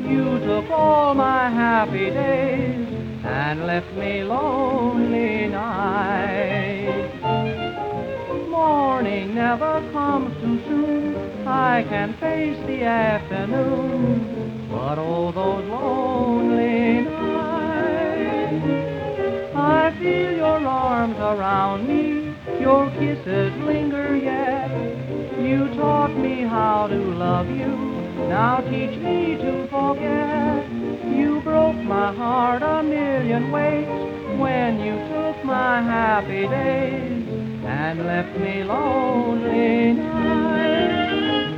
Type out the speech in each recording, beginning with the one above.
You took all my happy days and left me lonely nights. Morning never comes too soon. I can face the afternoon, but oh, those lonely nights. I feel your arms around me, your kisses linger yet. You taught me how to love you, now teach me to forget. You broke my heart a million ways when you took my happy days and left me lonely nights.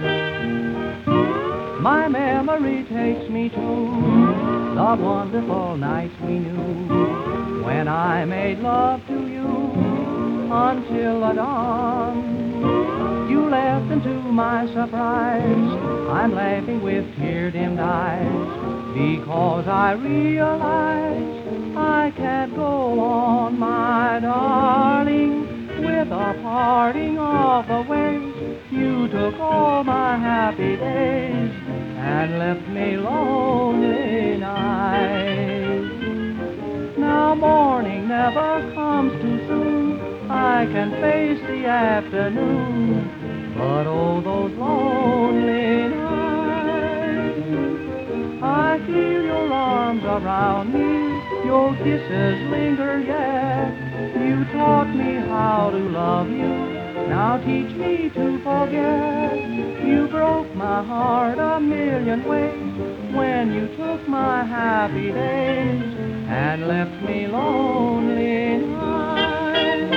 My memory takes me to the wonderful nights we knew when I made love to you until the dawn. You left, and to my surprise, I'm laughing with tear-dimmed eyes because I realize I can't go on, my darling, with a parting of the ways. You took all my happy days and left me lonely nights. Now morning never comes too soon. I can face the afternoon, but oh, those lonely nights. I feel your arms around me, your kisses linger yet. You taught me how to love you, now teach me to forget. You broke my heart a million ways when you took my happy days and left me lonely nights.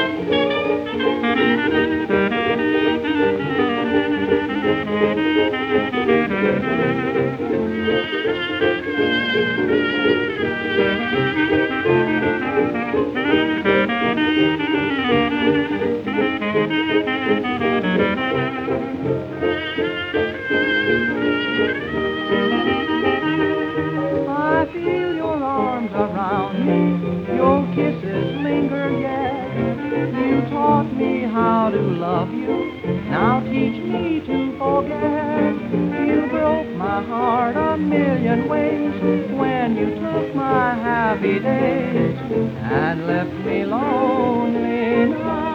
I feel your arms around me, your kisses linger yet. You taught me how to love you, now teach me to forget. You broke my heart a million ways when you took my happy days and left me lonely nights.